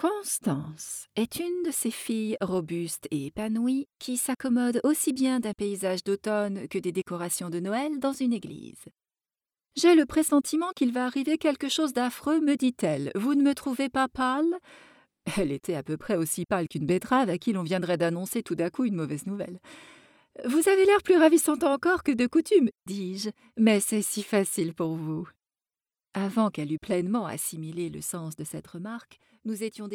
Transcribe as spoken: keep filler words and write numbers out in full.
Constance est une de ces filles robustes et épanouies qui s'accommodent aussi bien d'un paysage d'automne que des décorations de Noël dans une église. J'ai le pressentiment qu'il va arriver quelque chose d'affreux, me dit-elle. Vous ne me trouvez pas pâle? Elle était à peu près aussi pâle qu'une betterave à qui l'on viendrait d'annoncer tout d'un coup une mauvaise nouvelle. Vous avez l'air plus ravissante encore que de coutume, dis-je, mais c'est si facile pour vous. Avant qu'elle eût pleinement assimilé le sens de cette remarque, nous étions